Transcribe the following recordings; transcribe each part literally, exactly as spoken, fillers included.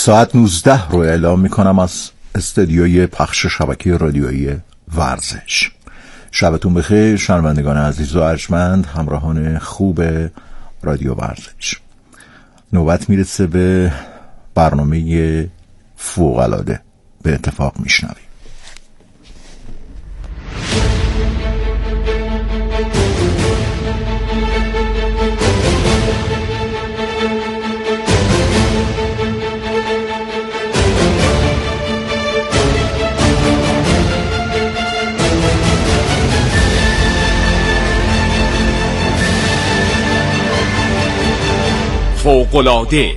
ساعت نوزده رو اعلام می کنم از استدیوی پخش شبکه رادیویی ورزش. شبتون بخیر شنوندگان عزیز و ارجمند، همراهان خوب رادیو ورزش. نوبت میرسه به برنامه فوق‌العاده به اتفاق میشنویم. فوق‌العاده.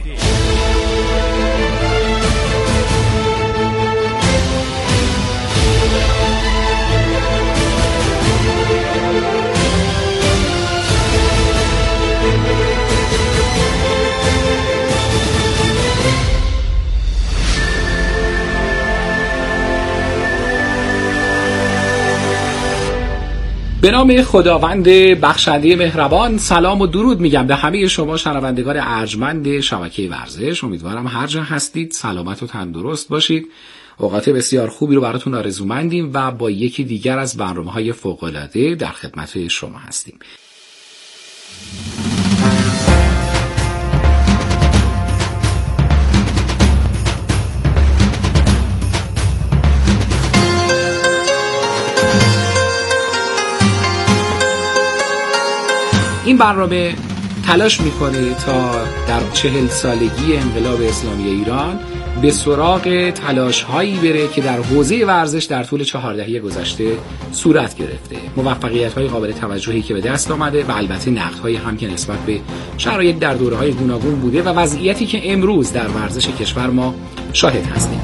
به نام خداوند بخشنده مهربان، سلام و درود میگم به همه شما شنوندگان ارجمند شبکه ورزش. امیدوارم هر جا هستید سلامت و تندرست باشید. اوقات بسیار خوبی رو براتون آرزومندیم و با یکی دیگر از برنامه‌های فوق‌العاده در خدمت شما هستیم. این برنامه تلاش میکنه تا در چهل سالگی انقلاب اسلامی ایران به سراغ تلاش هایی بره که در حوزه ورزش در طول چهار دهه گذشته صورت گرفته، موفقیت های قابل توجهی که به دست آمده و البته نقد هایی هم که نسبت به شرایط در دوره های گوناگون بوده و وضعیتی که امروز در ورزش کشور ما شاهد هستیم.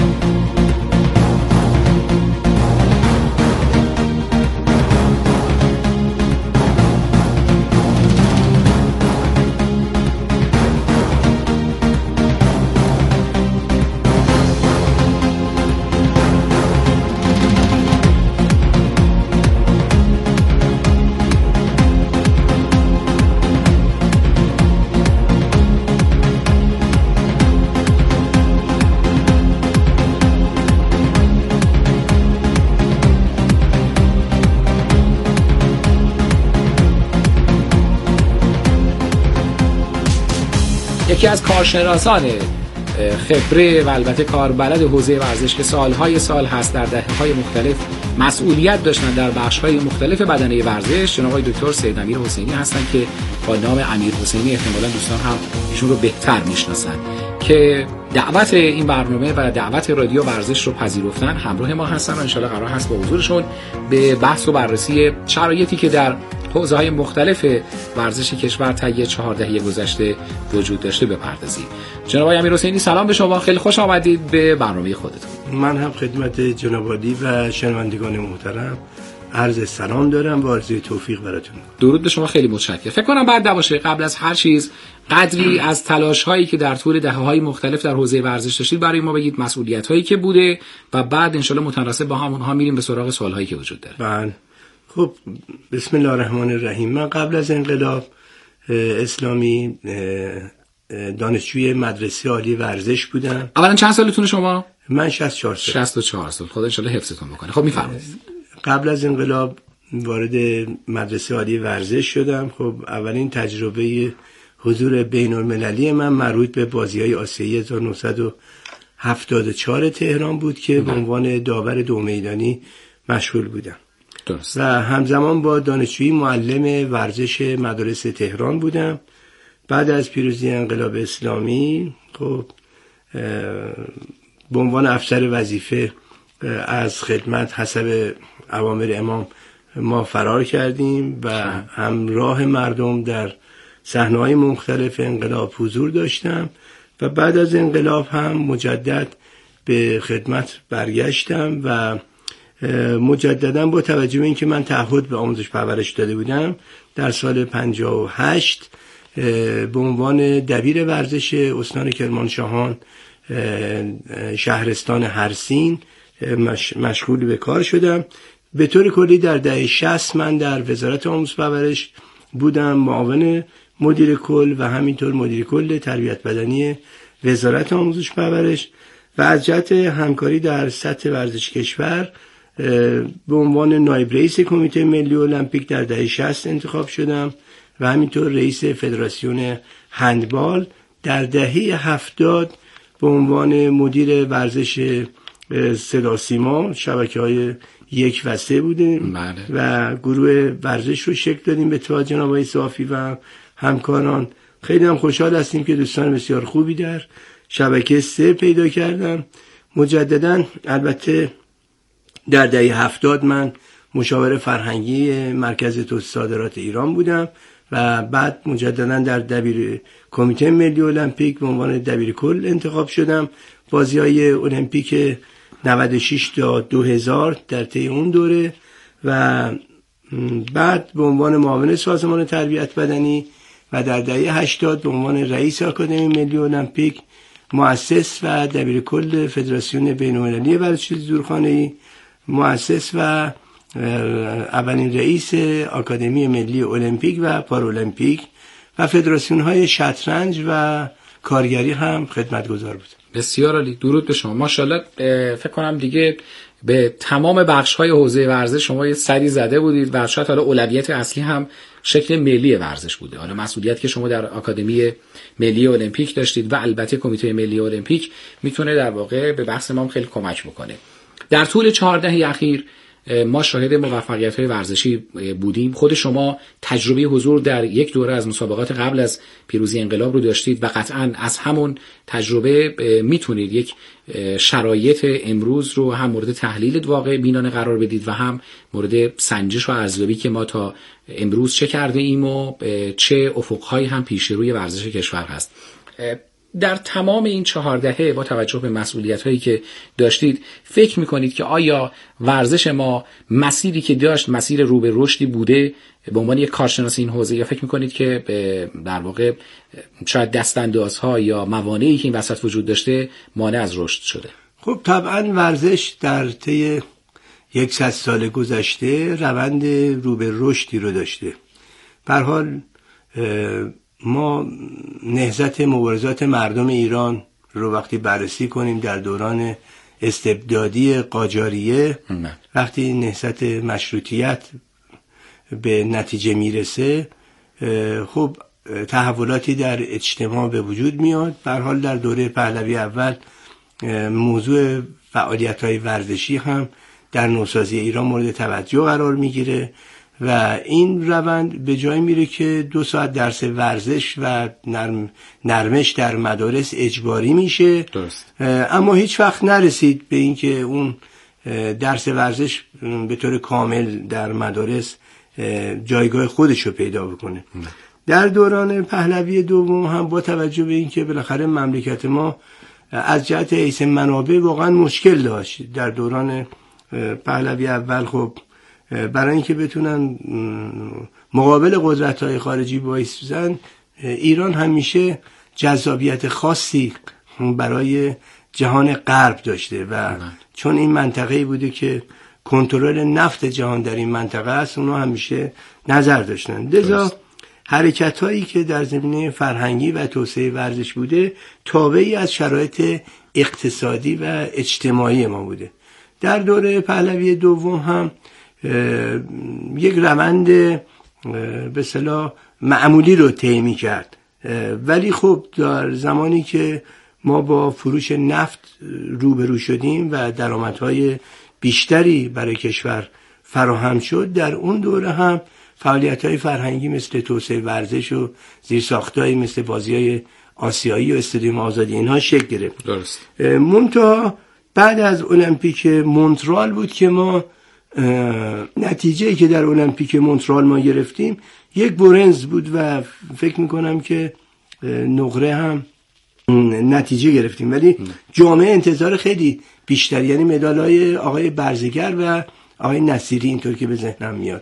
یکی از کارشناسان خبره و البته کاربلد حوزه ورزش که سالهای سال هست در دهه‌های مختلف مسئولیت داشتن در بخش‌های مختلف بدنه ورزش، جناب آقای دکتر سید امیر حسینی هستن که با نام امیر حسینی احتمالاً دوستان هم ایشون رو بهتر میشناسن، که دعوت این برنامه و دعوت رادیو ورزش رو پذیرفتن، همراه ما هستن و ان شاءالله قرار هست با حضورشون به بحث و بررسی شرایطی که در حوزه‌های مختلف ورزش کشور طی چهار دهه گذشته وجود داشته بپردازیم. جناب آقای امیر حسینی سلام به شما، خیلی خوش آمدید به برنامه خودتون. من هم خدمت جناب عالی و شنوندگان محترم عرض سلام دارم و آرزوی توفیق براتون. درود به شما، خیلی متشکرم. فکر کنم بعد نباشه قبل از هر چیز قدری از تلاش‌هایی که در طول دهه‌های مختلف در حوزه ورزش داشتید برای ما بگید، مسئولیت‌هایی که بوده و بعد ان شاءالله متناسب با همونها میریم به سراغ سوال‌هایی که وجود داره. بله. خب بسم الله الرحمن الرحیم. من قبل از انقلاب اسلامی دانشجوی مدرسه عالی ورزش بودم. اولا چند سالتون شما؟ من شصت و چهار سال. شصت و چهار سال. خدا ان شاءالله حفظتون بکنه. خب میفرمایید. قبل از انقلاب وارد مدرسه عالی ورزش شدم. خب اولین تجربه حضور بین‌المللی من مربوط به بازی‌های آسیایی هزار و نهصد و هفتاد و چهار تهران بود که به عنوان داور دو میدانی مشغول بودم. درست. و همزمان با دانشجوی معلم ورزش مدارس تهران بودم. بعد از پیروزی انقلاب اسلامی خب به عنوان افسر وظیفه از خدمت حسب اوامر امام ما فرار کردیم و همراه مردم در صحنه‌های مختلف انقلاب حضور داشتم و بعد از انقلاب هم مجدد به خدمت برگشتم و مجددا با توجه به اینکه من تعهد به آموزش پرورش داده بودم در سال پنجاه و هشت به عنوان دبیر ورزش استان کرمانشاهان شهرستان هرسین مشغول به کار شدم. به طور کلی در دهه شصت من در وزارت آموزش پرورش بودم، معاون مدیر کل و همینطور مدیر کل تربیت بدنی وزارت آموزش پرورش و از جهت همکاری در سطح ورزش کشور به عنوان نایب رئیس کمیته ملی المپیک در دهه شصت انتخاب شدم و همینطور رئیس فدراسیون هندبال در دهه هفتاد به عنوان مدیر ورزش صدا سیما شبکه‌های یک و سه بودیم بله. و گروه ورزش رو شکل دادیم به اتحاد جناب آقای صافی و همکاران. خیلی هم خوشحال هستیم که دوستان بسیار خوبی در شبکه سه پیدا کردم. مجددا البته در دهه هفتاد من مشاور فرهنگی مرکز توسعه صادرات ایران بودم و بعد مجددا در دبیر کمیته ملی المپیک به عنوان دبیر کل انتخاب شدم. بازی‌های المپیک نود و شش تا دو هزار در طی اون دوره و بعد به عنوان معاون سازمان تربیت بدنی و در دهه هشتاد به عنوان رئیس آکادمی ملی المپیک، مؤسس و دبیر کل فدراسیون بین‌المللی ورزش زورخانه‌ای، مؤسس و اولین رئیس آکادمی ملی المپیک و پارالمپیک و فدراسیون‌های شطرنج و کارگری هم خدمتگزار بود. بسیار عالی، درود به شما. ماشاءالله فکر کنم دیگه به تمام بخش‌های حوزه ورزش شما یه سری زده بودید و شاید حالا اولویت اصلی هم شکل ملی ورزش بوده. حالا مسئولیت که شما در آکادمی ملی المپیک داشتید و البته کمیته ملی المپیک میتونه در واقع به بحث ما خیلی کمک بکنه. در طول چهار دهه اخیر ما شاهد موفقیت‌های ورزشی بودیم. خود شما تجربه حضور در یک دوره از مسابقات قبل از پیروزی انقلاب رو داشتید و قطعاً از همون تجربه میتونید یک شرایط امروز رو هم مورد تحلیل واقع بینانه قرار بدید و هم مورد سنجش و ارزیابی که ما تا امروز چه کرده ایم و چه افق‌هایی هم پیش روی ورزش کشور هست. در تمام این چهار دهه با توجه به مسئولیت‌هایی که داشتید فکر می‌کنید که آیا ورزش ما مسیری که داشت مسیر رو به رشدی بوده به عنوان یک کارشناس این حوزه، یا فکر می‌کنید که در واقع شاید دستاندازها یا موانعی که این وسط وجود داشته مانع از رشد شده؟ خب طبعاً ورزش در طی صد سال گذشته روند رو به رشدی رو داشته. به هر حال ما نهضت مبارزات مردم ایران رو وقتی بررسی کنیم در دوران استبدادی قاجاریه نه. وقتی نهضت مشروطیت به نتیجه میرسه خب تحولاتی در اجتماع به وجود میاد. به هر حال در دوره پهلوی اول موضوع فعالیت‌های ورزشی هم در نوسازی ایران مورد توجه قرار میگیره و این روند به جای میره که دو ساعت درس ورزش و نرم نرمش در مدارس اجباری میشه. درست. اما هیچ وقت نرسید به اینکه اون درس ورزش به طور کامل در مدارس جایگاه خودش رو پیدا بکنه. نه. در دوران پهلوی دوم هم با توجه به اینکه بالاخره مملکت ما از جهت حیث منابع واقعا مشکل داشت. در دوران پهلوی اول خب برای اینکه بتونن مقابل قدرت‌های خارجی وایسن، ایران همیشه جذابیت خاصی برای جهان غرب داشته و چون این منطقه‌ای بوده که کنترل نفت جهان در این منطقه است، اونا همیشه نظر داشتن. لذا حرکت‌هایی که در زمینه فرهنگی و توسعه ورزش بوده تابعی از شرایط اقتصادی و اجتماعی ما بوده. در دوره پهلوی دوم هم یک روند به اصطلاح معمولی رو طی می‌کرد، ولی خب در زمانی که ما با فروش نفت روبرو شدیم و درآمدهای بیشتری برای کشور فراهم شد، در اون دوره هم فعالیت‌های فرهنگی مثل توسعه ورزش و زیرساخت‌هایی مثل بازی‌های آسیایی و استادیوم آزادی اینها شکل گرفت. درست. منتها بعد از المپیک مونترال بود که ما نتیجه‌ای که در المپیک مونترال ما گرفتیم یک برنز بود و فکر می‌کنم که نقره هم نتیجه گرفتیم، ولی جامعه انتظار خیلی بیشتر، یعنی مدال‌های آقای برزگر و آقای نصیری اینطور که به ذهنم میاد.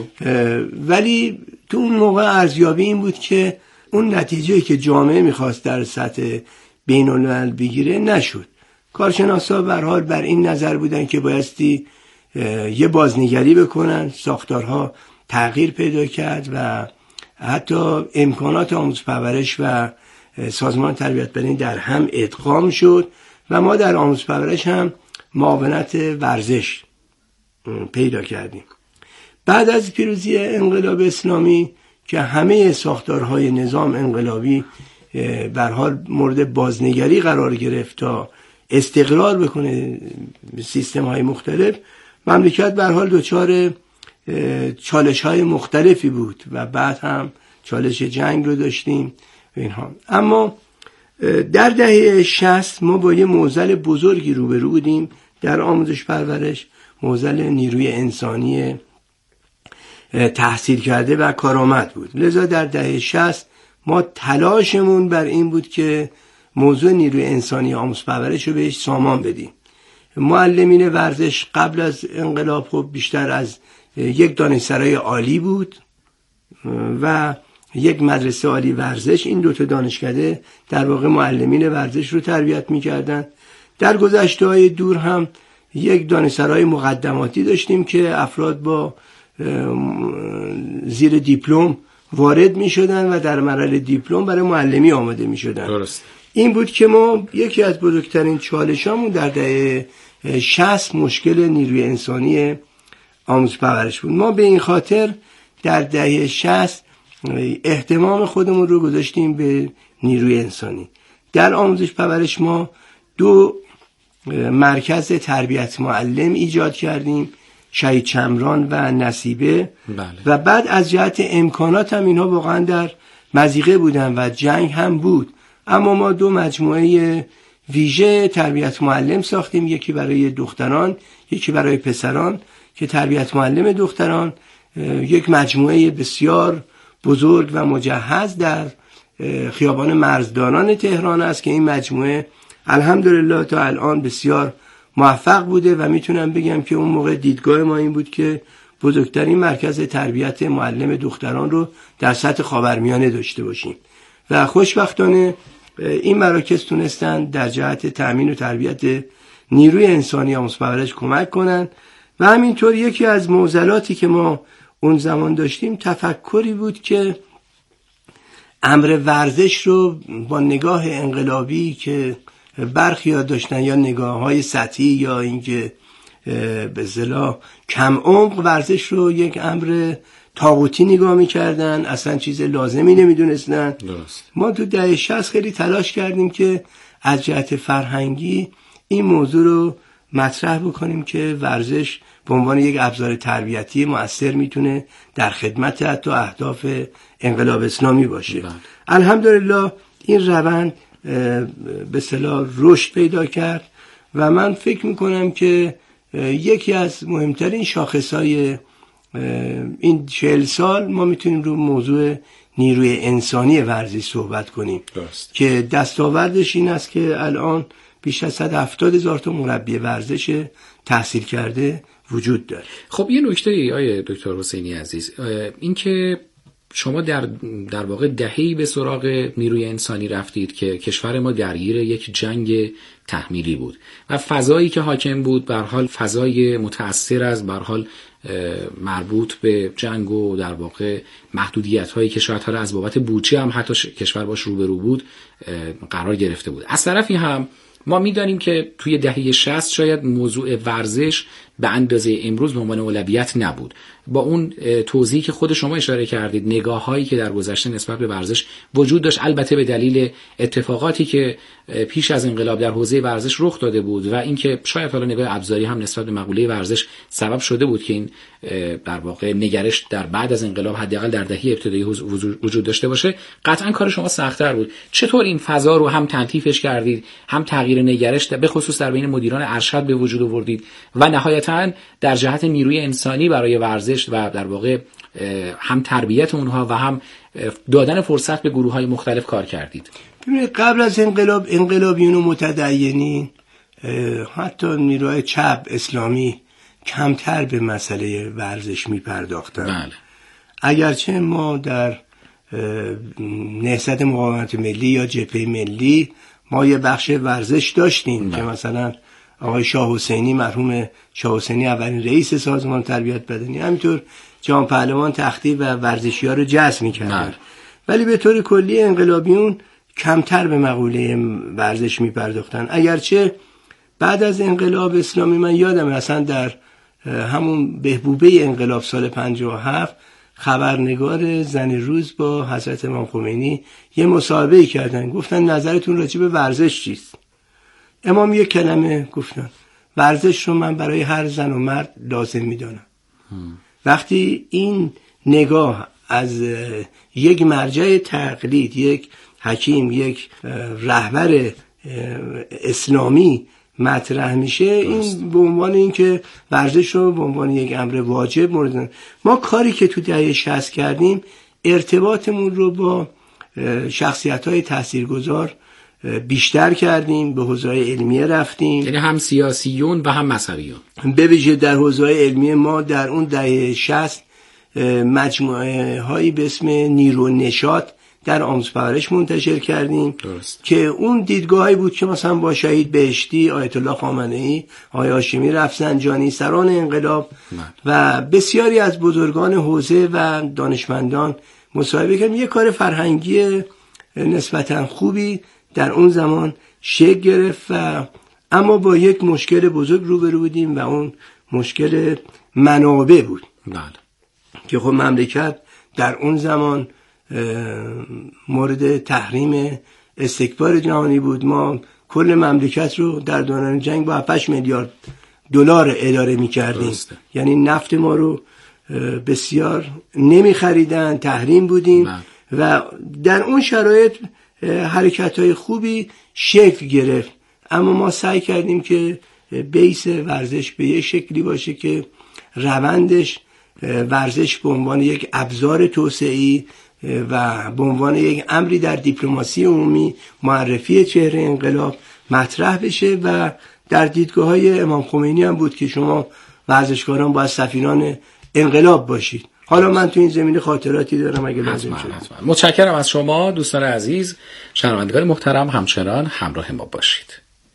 ولی تو اون موقع ارزیابی این بود که اون نتیجه‌ای که جامعه می‌خواست در سطح بین‌الملل بگیره نشد. کارشناسا به هر حال بر این نظر بودن که بایستی یه بازنگری بکنن، ساختارها تغییر پیدا کرد و حتی امکانات آموزش پرورش و سازمان تربیت بدنی در هم ادغام شد و ما در آموزش پرورش هم معاونت ورزش پیدا کردیم. بعد از پیروزی انقلاب اسلامی که همه ساختارهای نظام انقلابی به هر حال مورد بازنگری قرار گرفت تا استقرار بکنه سیستم‌های مختلف، مملکت به هر حال دچار چالش‌های مختلفی بود و بعد هم چالش جنگ رو داشتیم اینها. اما در دهه شصت ما با یه معضل بزرگی روبرو بودیم در آموزش پرورش، معضل نیروی انسانی تحصیل کرده و کارآمد بود. لذا در دهه شصت ما تلاشمون بر این بود که موضوع نیروی انسانی آموزش پرورش رو بهش سامان بدیم. معلمین ورزش قبل از انقلاب خب بیشتر از یک دانشسرای عالی بود و یک مدرسه عالی ورزش، این دوتا دانشکده در واقع معلمین ورزش رو تربیت می‌کردن. در گذشته‌های دور هم یک دانشسرای مقدماتی داشتیم که افراد با زیر دیپلم وارد می‌شدن و در مراحل دیپلم برای معلمی آماده می‌شدن. درست. این بود که ما یکی از بزرگترین چالشامون در دهه شصت مشکل نیروی انسانی آموزش پرورش بود. ما به این خاطر در دهه شصت اهتمام خودمون رو گذاشتیم به نیروی انسانی. در آموزش پرورش ما دو مرکز تربیت معلم ایجاد کردیم، شهید چمران و نصیبه. بله. و بعد از جهت امکانات هم اینها واقعا در مضیقه بودن و جنگ هم بود، اما ما دو مجموعه ویژه تربیت معلم ساختیم، یکی برای دختران یکی برای پسران، که تربیت معلم دختران یک مجموعه بسیار بزرگ و مجهز در خیابان مرزداران تهران است که این مجموعه الحمدلله تا الان بسیار موفق بوده و میتونم بگم که اون موقع دیدگاه ما این بود که بزرگترین مرکز تربیت معلم دختران رو در سطح خاورمیانه داشته باشیم و خوشبختانه این مراکز تونستن در جهت تأمین و تربیت نیروی انسانی آموزش پرورش کمک کنن. و همینطور یکی از معضلاتی که ما اون زمان داشتیم تفکری بود که امر ورزش رو با نگاه انقلابی که برخی‌ها داشتن یا نگاه‌های سطحی یا اینکه به اصطلاح کم عمق ورزش رو یک امر طاغوتی نگاه می‌کردن، اصلا چیز لازمی نمی‌دونستن. ما تو دهه شصت خیلی تلاش کردیم که از جهت فرهنگی این موضوع رو مطرح بکنیم که ورزش به عنوان یک ابزار تربیتی مؤثر میتونه در خدمت حتی اهداف انقلاب اسلامی باشه. بله. الحمدلله این روند به اصطلاح رشد پیدا کرد و من فکر میکنم که یکی از مهمترین شاخصهای این چهل سال ما میتونیم رو موضوع نیروی انسانی ورزش صحبت کنیم. درست. که دستاوردش این است که الان بیش از صد و هفتاد هزار تا مربی ورزش تحصیل کرده وجود داره. خب یه نکته ای آیه دکتر حسینی عزیز، این که شما در در واقع دهه‌ای به سراغ نیروی انسانی رفتید که کشور ما درگیر یک جنگ تحمیلی بود و فضایی که حاکم بود به هر حال فضای متأثر از به هر حال مربوط به جنگ و در واقع محدودیت‌هایی که شاید حالا از بابت بودجه هم حتی کشور باش روبرو بود قرار گرفته بود. از طرفی هم ما می‌دانیم که توی دهه شصت شاید موضوع ورزش به اندازه امروز به عنوان اولویت نبود. با اون توضیحی که خود شما اشاره کردید، نگاه‌هایی که در گذشته نسبت به ورزش وجود داشت، البته به دلیل اتفاقاتی که پیش از انقلاب در حوزه ورزش رخ داده بود و اینکه شاید حالا نگاه ابزاری هم نسبت به مقوله ورزش سبب شده بود که این در واقع نگرش در بعد از انقلاب حداقل در دهه ابتدایی وجود داشته باشه، قطعاً کار شما سخت‌تر بود. چطور این فضا رو هم تلطیفش کردید، هم تغییر نگرش به خصوص در بین مدیران ارشد به وجود آوردید و نهایتاً در جهت نیروی انسانی برای ورزش و در واقع هم تربیت اونها و هم دادن فرصت به گروه‌های مختلف کار کردید؟ ببینید قبل از انقلاب انقلابیون و متدینین حتی نیروهای چپ اسلامی کمتر به مسئله ورزش می‌پرداختن. بله. اگرچه ما در نهضت مقاومت ملی یا جبهه ملی ما یه بخش ورزش داشتیم. بله. که مثلا آقای شاه حسینی مرحوم شاه حسینی اولین رئیس سازمان تربیت بدنی، همینطور جهان پهلوان تختی و ورزشی‌ها رو جذب می‌کردن. ولی به طور کلی انقلابیون کمتر به مقوله ورزش میپرداختن. اگرچه بعد از انقلاب اسلامی من یادم اصلا در همون بهبوبه انقلاب سال پنجاه و هفت خبرنگار زن روز با حضرت امام خمینی یه مصاحبه کردن، گفتن نظرتون راجع به ورزش چیست؟ امام یک کلمه گفتن، ورزش رو من برای هر زن و مرد لازم میدانم. وقتی این نگاه از یک مرجع تقلید، یک حکیم، یک رهبر اسلامی مطرح میشه، این به عنوان اینکه ورزش رو به عنوان یک امر واجب مورد ما کاری که تو دهه شصت کردیم، ارتباطمون رو با شخصیت‌های تاثیرگذار بیشتر کردیم، به حوزه‌های علمیه رفتیم، یعنی هم سیاسیون و هم مذهبیون. به ویژه در حوزه‌های علمیه ما در اون دهه شصت مجموعه هایی به اسم نیرو نشاط در آموزپرورش منتشر کردیم. درست. که اون دیدگاهی بود که مثلا با شهید بهشتی، آیت الله خامنه‌ای، آقای هاشمی رفسنجانی، سران انقلاب مد. و بسیاری از بزرگان حوزه و دانشمندان مصاحبه کردیم. یک کار فرهنگی نسبتا خوبی در اون زمان شکل گرفت و اما با یک مشکل بزرگ روبرو بودیم و اون مشکل منابع بود. بله. که خب مملکت در اون زمان مورد تحریم استکبار جهانی بود. ما کل مملکت رو در دوران جنگ با هفت میلیارد دلار اداره می‌کردیم، یعنی نفت ما رو بسیار نمی‌خریدن، تحریم بودیم نه. و در اون شرایط حرکت‌های خوبی شکل گرفت، اما ما سعی کردیم که بیس ورزش به یک شکلی باشه که روندش ورزش به عنوان یک ابزار توسعه‌ای و به عنوان یک امری در دیپلماسی عمومی معرفی چهره انقلاب مطرح بشه و در دیدگاه‌های امام خمینی هم بود که شما ورزشکاران باید سفیران انقلاب باشید. حالا من تو این زمینه خاطراتی دارم اگه لازم شد. متشکرم از شما دوستان عزیز. شنوندگان محترم همچنان همراه ما باشید.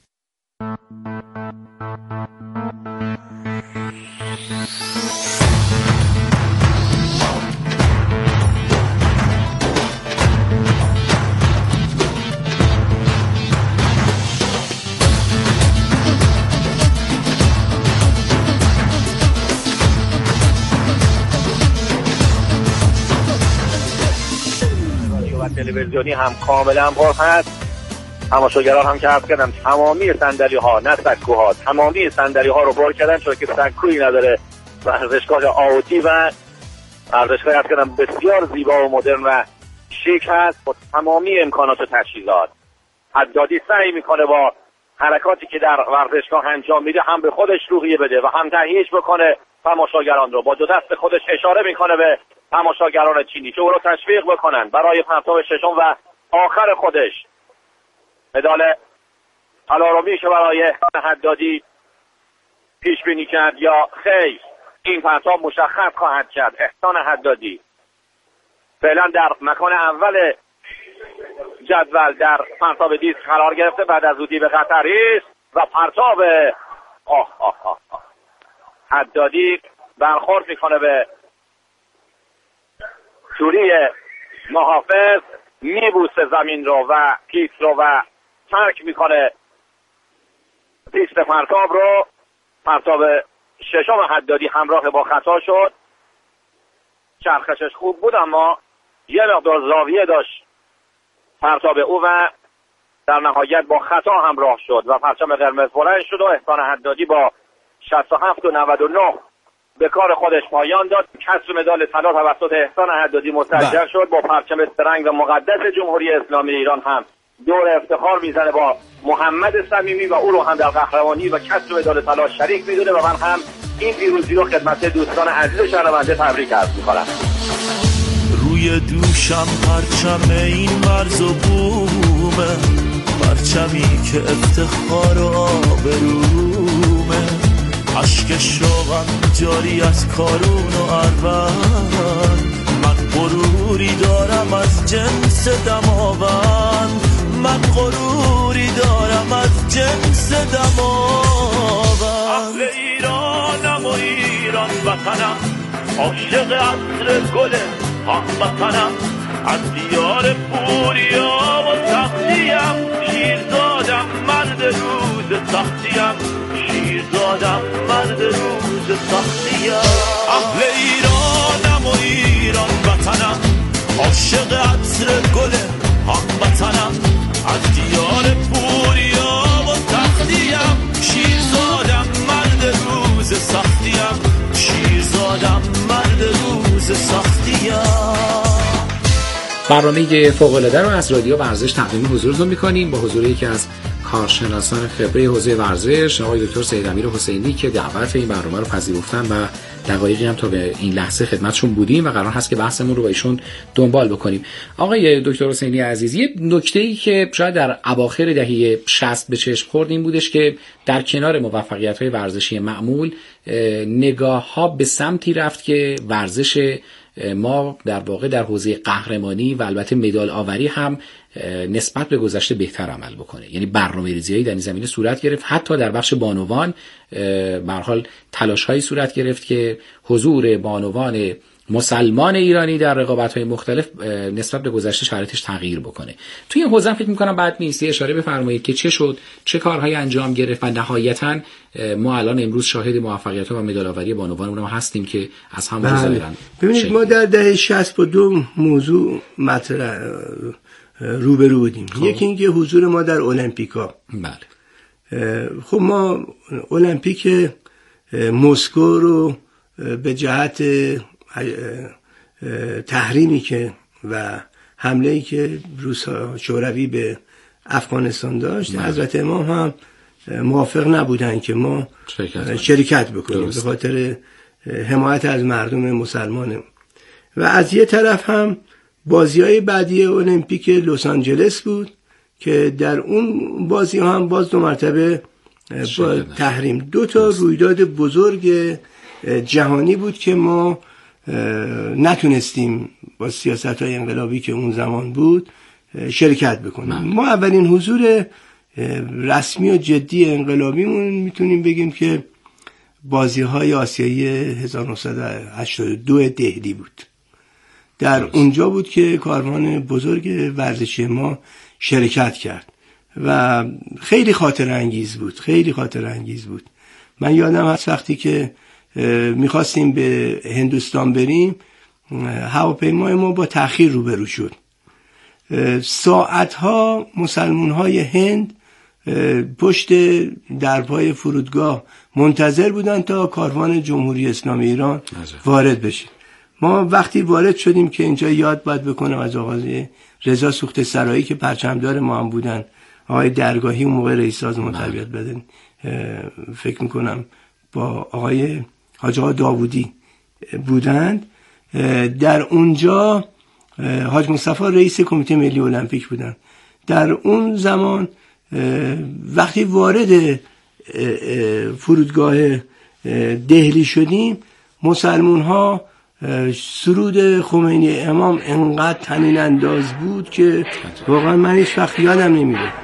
تلویزیونی هم کاملا پر هست. تماشاگران هم که عرض کردم تمامی صندلی ها، نه سکوها، تمامی صندلی ها رو پر کردن چون که سکویی نداره. ورزشگاه آوتی و ورزشگاه عرض کردم بسیار زیبا و مدرن و شیک هست با تمامی امکانات و تجهیزات. حدادی سعی میکنه با حرکاتی که در ورزشگاه انجام میده هم به خودش روحیه بده و هم تهییج بکنه تماشاگران رو. با دو دست خودش اشاره میکنه به تماشاگران چینی که او رو تشویق بکنن برای پرتاب ششم و آخر خودش. مدال طلا رو میشه برای حدادی پیش بینی کرد یا خیر؟ این پرتاب مشخص خواهد کرد. احسان حدادی فعلا در مکان اول جدول در پرتاب دیسک قرار گرفته، بعد از ودی به قطری است و پرتاب آه آه آه آه حدادی برخورد میکنه به شوری محافظ، میبوسه زمین رو و پیست رو و ترک میکنه پیست پرتاب رو. پرتاب ششم حدادی همراه با خطا شد. چرخشش خوب بود اما یه مقدار زاویه داشت پرتاب او و در نهایت با خطا همراه شد و پرچم قرمز بلند شد و احسان حدادی با شصت و هفت و نود و نه به کار خودش پایان داد. کسب مدال طلا توسط احسان حدادی مسجل شد. با پرچم سرنگ و مقدس جمهوری اسلامی ایران هم دور افتخار میزنه با محمد صمیمی و او رو هم در قهرمانی و کسب مدال طلا شریک میدونه و من هم این پیروزی رو خدمت دوستان عزیز و شنونده تبریک عرض میکنم. روی دوشم پرچم این مرز و بومه، پرچمی که افتخار و آبرومه، عشق شوقم جاری از کارون و اروند، من غروری دارم از جنس دماوند، من غروری دارم از جنس دماوند. اهل ایرانم و ایران وطنم، عاشق عصر گل هموطنم، از دیار پوریا و تختیم شیرزادم مرد روز سختیم شیرزادم مرد روز سختیم اهل ایرانم و ایران وطنم عاشق عطر گل هموطنم از دیار پوریا و تختیم شیرزادم مرد روز سختیم شیرزادم مرد روز سختیم. برنامه فوق‌العاده رو از رادیو ورزش تقدیم حضورتون می‌کنیم با حضور یکی از کارشناسان خبره حوزه ورزش آقای دکتر سید امیر حسینی که دعوت این برنامه رو پذیرفتن و دقایقی هم تا به این لحظه خدمتشون بودیم و قرار هست که بحثمون رو با ایشون دنبال بکنیم. آقای دکتر حسینی عزیز، یه نکته‌ای که شاید در اواخر دهه شصت به چشم خورد این بودش که در کنار موفقیت‌های ورزشی معمول نگاه‌ها به سمتی رفت که ورزش ما در واقع در حوزه قهرمانی و البته مدال آوری هم نسبت به گذشته بهتر عمل بکنه. یعنی برنامه‌ریزی‌هایی در این زمینه صورت گرفت، حتی در بخش بانوان به هر حال تلاش‌هایی صورت گرفت که حضور بانوان مسلمان ایرانی در رقابت‌های مختلف نسبت به گذشته شرایطش تغییر بکنه. توی این حوزه فکر می‌کنم بعد نیست اشاره بفرمایید که چه شد، چه کارهایی انجام گرفت و نهایتاً ما الان امروز شاهد موفقیت‌ها و مدال‌آوری بانوان ما هستیم که از هم گذشتن. ببینید ما در دهه شصت با دو موضوع مطرح روبرو بودیم. یکی اینکه حضور ما در المپیکا. بله. خب ما المپیک مسکو رو به جهت تحریمی که و حمله‌ای که روس‌ها شوروی به افغانستان داشت بله. حضرت امام هم موافق نبودن که ما شرکت, شرکت بکنیم درست. به خاطر حمایت از مردم مسلمان. و از یه طرف هم بازی‌های بعدی المپیک لس آنجلس بود که در اون بازی ها هم باز دو مرتبه با تحریم دو تا رویداد بزرگ جهانی بود که ما نتونستیم با سیاست‌های انقلابی که اون زمان بود شرکت بکنیم. من. ما اولین حضور رسمی و جدی انقلابیمون میتونیم بگیم که بازی‌های آسیایی هزار و نهصد و هشتاد و دو دهلی بود. در درست. اونجا بود که کاروان بزرگ ورزشی ما شرکت کرد و خیلی خاطر انگیز بود خیلی خاطر انگیز بود. من یادم هست وقتی که میخواستیم به هندوستان بریم هواپیمای ما با تأخیر روبرو شد. ساعتها مسلمان‌های هند پشت درپای فرودگاه منتظر بودن تا کاروان جمهوری اسلامی ایران وارد بشه. ما وقتی وارد شدیم که اینجا یاد باید بکنم از آقای رضا سوخته سرایی که پرچمدار ما هم بودن، آقای درگاهی اون موقع رئیس سازمان تربیت بدن فکر میکنم با آقای حاج آقا داوودی بودند. در اونجا حاج مصطفی رئیس کمیته ملی المپیک بودن. در اون زمان وقتی وارد فرودگاه دهلی شدیم مسلمون ها سرود خمینی امام انقدر طنین انداز بود که واقعا من هیچ وقت یادم نمیره.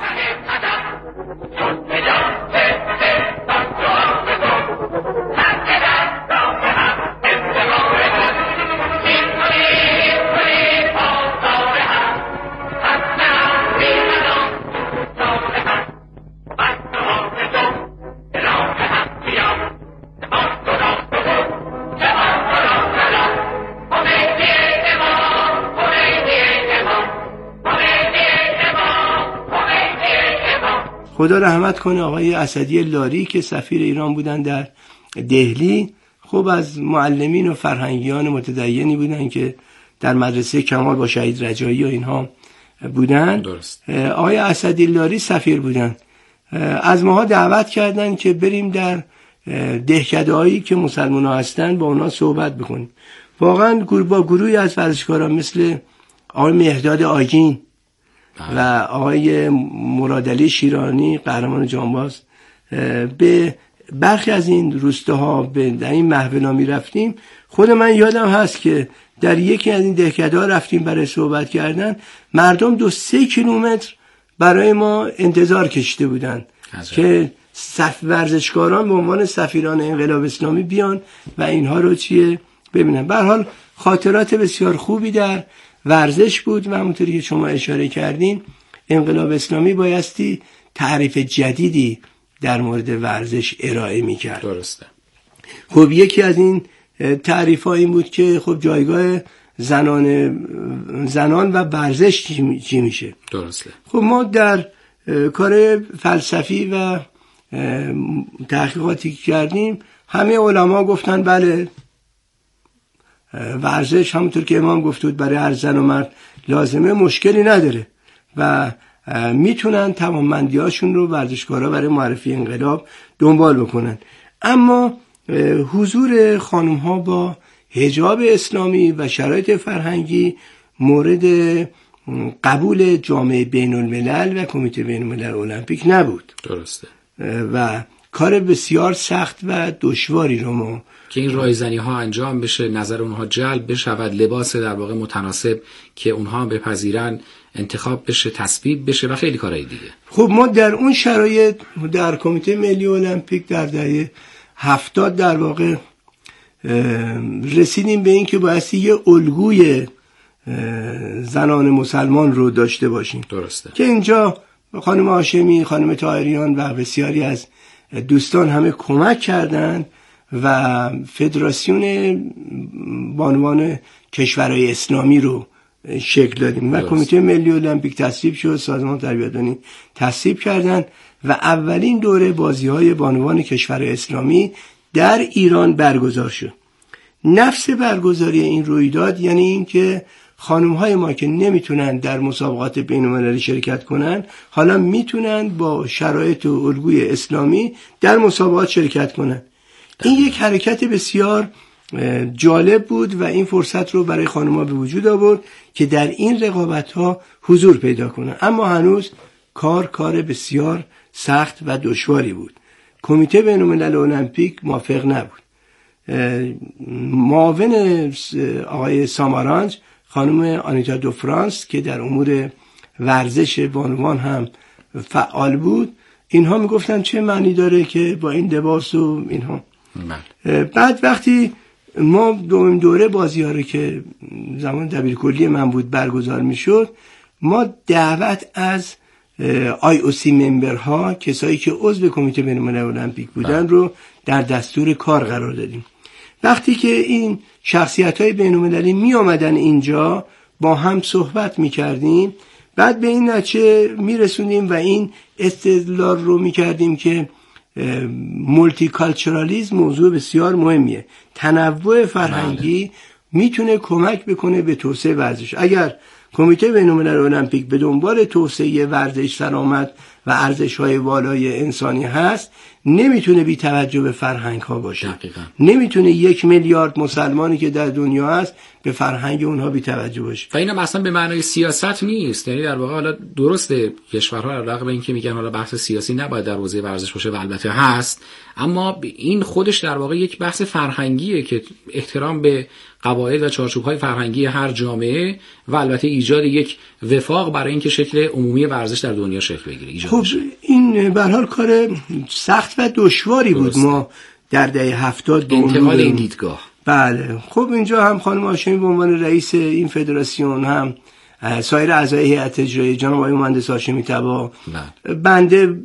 خدا رحمت کنه آقای اسدی لاری که سفیر ایران بودن در دهلی. خب از معلمین و فرهنگیان متدینی بودن که در مدرسه کمال با شهید رجایی و اینها بودن. درست. آقای اسدی لاری سفیر بودن. از ماها دعوت کردن که بریم در دهکده‌هایی که مسلمان ها هستن با اونا صحبت بکنیم. واقعا با گروهی از ورزشکاران مثل آقای مهداد آگین و آقای مرادعلی شیرانی قهرمان جانباز به برخی از این روستاها به در این محفلا می رفتیم. خود من یادم هست که در یکی از این دهکده‌ها رفتیم برای صحبت کردن، مردم دو سه کیلومتر برای ما انتظار کشیده بودن که صف ورزشکاران به عنوان سفیران انقلاب اسلامی بیان و اینها رو چیه ببینن. به هر حال خاطرات بسیار خوبی در ورزش بود و همونطوری که شما اشاره کردین انقلاب اسلامی بایستی تعریف جدیدی در مورد ورزش ارائه می‌کرد. درسته. خب یکی از این تعریف‌ها این بود که خب جایگاه زنان زنان و ورزش چی میشه. درسته. خب ما در کار فلسفی و تحقیقاتی که کردیم همه علما گفتن بله ورزش همونطور که امام گفت بود برای هر زن و مرد لازمه، مشکلی نداره و میتونن توانمندیاشون رو ورزشکارا برای معرفی انقلاب دنبال بکنن. اما حضور خانم ها با حجاب اسلامی و شرایط فرهنگی مورد قبول جامعه بین الملل و کمیته بین الملل المپیک نبود. درسته. و کار بسیار سخت و دشواری رو ما که این رایزنی ها انجام بشه، نظر اونها جلب بشود، لباس در واقع متناسب که اونها بپذیرن انتخاب بشه، تصویب بشه و خیلی کارهای دیگه. خب ما در اون شرایط در کمیته ملی المپیک در دهه هفتاد در واقع رسیدیم به این که بایستی یه الگوی زنان مسلمان رو داشته باشیم. درسته. که اینجا خانم هاشمی، خانم طاهریان و بسیاری از دوستان همه کمک کردند و فدراسیون بانوان کشورهای اسلامی رو شکل دادیم و کمیته ملی المپیک تصویب شد، سازمان تربیت‌بانی تصویب کردند و اولین دوره بازی‌های بانوان کشورهای اسلامی در ایران برگزار شد. نفس برگزاری این رویداد یعنی این که خانم‌های ما که نمیتونن در مسابقات بین‌المللی شرکت کنن حالا میتونن با شرایط و الگوی اسلامی در مسابقات شرکت کنن. این یک حرکت بسیار جالب بود و این فرصت رو برای خانم‌ها به وجود آورد که در این رقابت‌ها حضور پیدا کنن. اما هنوز کار کار بسیار سخت و دشواری بود. کمیته بین‌الملل المپیک موافق نبود. معاون آقای سامارانج خانم آنیتا دو فرانس که در امور ورزش بانوان هم فعال بود، اینها میگفتن چه معنی داره که با این لباس و اینها. بعد وقتی ما دوم دوره بازی ها رو که زمان دبیرکلی من بود برگزار میشد، ما دعوت از آی او سی ممبرها، کسایی که عضو کمیته بین‌الملل المپیک بودن رو در دستور کار قرار دادیم. وقتی که این شخصیت‌های بین‌المللی می آمدن اینجا با هم صحبت می کردیم، بعد به این نتیجه می رسونیم و این استدلال رو می کردیم که مولتی کالچرالیسم موضوع بسیار مهمیه. تنوع فرهنگی میتونه کمک بکنه به توسعه ورزش. اگر کمیته بین‌الملل المپیک به دنبال توسعه ورزش، سلامت و ارزش‌های والای انسانی هست، نمیتونه بی توجه به فرهنگ ها باشه. دقیقاً. نمیتونه یک میلیارد مسلمانی که در دنیا هست به فرهنگ اونها بی توجه باشه. و اینا مثلا به معنای سیاست نیست. یعنی در واقع حالا درسته کشورها علاوه بر اینکه میگن حالا بحث سیاسی نباید در حوزه ورزش باشه و البته هست، اما این خودش در واقع یک بحث فرهنگیه که احترام به قواعد و چارچوب‌های فرهنگی هر جامعه و البته ایجاد یک وفاق برای اینکه شکل عمومی ورزش در دنیا شکل بگیره ایجاد خب بشه. این به هر حال کار سخت و دشواری بود. درسته. ما در دهه هفتاد به انتقال این دیدگاه. بله. خب اینجا هم خانم هاشمی به عنوان رئیس این فدراسیون، هم سایر اعضای هیئت اجرایی جناب آقای مهندس هاشمی طبا، بنده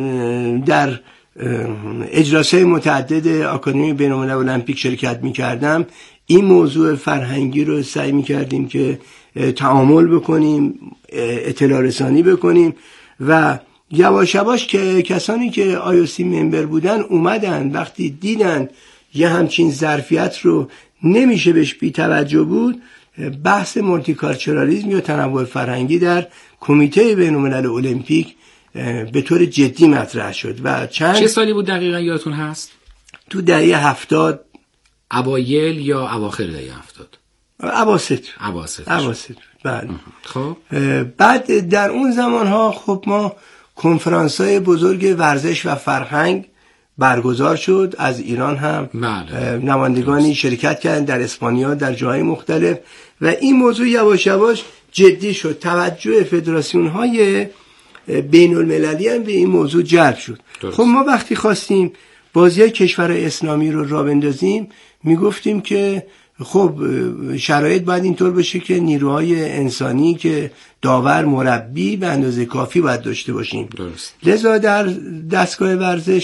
در اجلاس‌های متعدد آکادمی بین‌الملل المپیک شرکت می‌کردم. این موضوع فرهنگی رو سعی می‌کردیم که تعامل بکنیم، اطلاع رسانی بکنیم و یواش یواش که کسانی که آی او سی ممبر بودن اومدن، وقتی دیدن یه همچین ظرفیت رو نمیشه بهش بی توجه بود، بحث مولتی کالچرالیسم یا تنوع فرهنگی در کمیته بین‌الملل المپیک به طور جدی مطرح شد. و چند چه سالی بود دقیقاً یادتون هست؟ تو دهه هفتاد، اوایل یا اواخر دهه هفتاد؟ اواسط. اواسط. اواسط. بله. خب بعد در اون زمانها خب ما کنفرانس‌های بزرگ ورزش و فرهنگ برگزار شد. از ایران هم بله. نمایندگانی شرکت کردن، در اسپانیا، در جاهای مختلف، و این موضوع یواش یواش جدی شد. توجه فدراسیون‌های بین المللی هم به این موضوع جلب شد. درست. خب ما وقتی خواستیم بازی‌های کشورهای اسلامی رو راه بندازیم، میگفتیم که خب شرایط باید اینطور بشه که نیروهای انسانی که داور، مربی به اندازه کافی باید داشته باشیم. درست. لذا در دستگاه ورزش